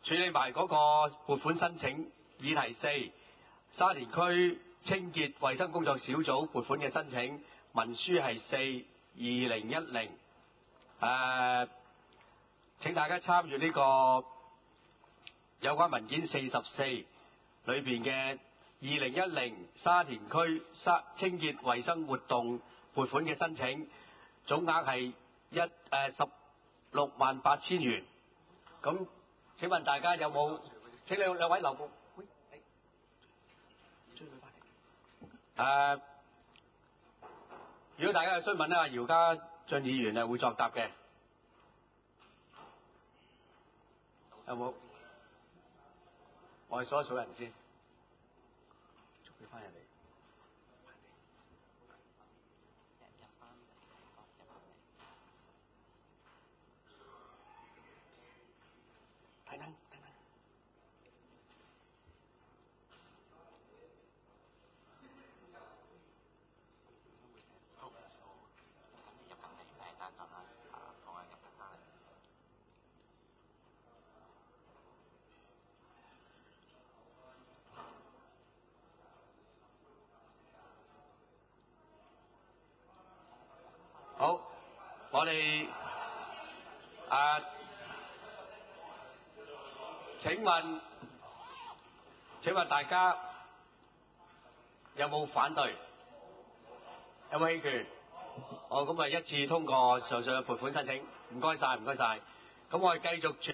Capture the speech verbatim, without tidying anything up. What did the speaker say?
處理埋嗰個撥款申請議題四，沙田區清潔衛生工作小組撥款嘅申請，文書係四二零一零。誒，請大家參閱呢個有關文件四十四裏邊嘅二零一零沙田區沙清潔衛生活動撥款嘅申請，總額係一誒十六萬八千元。咁請問大家有冇？請兩兩位留步。喂，追佢翻嚟。誒，如果大家有詢問咧，阿姚家俊議員係會作答嘅。有冇？我哋數一數人先，捉佢翻入嚟。等等等等。好。好，我哋啊，請問請問大家有冇反對？有冇棄權？好，咁啊一致通過上述嘅撥款申請。唔該晒，唔該晒。咁我哋繼續。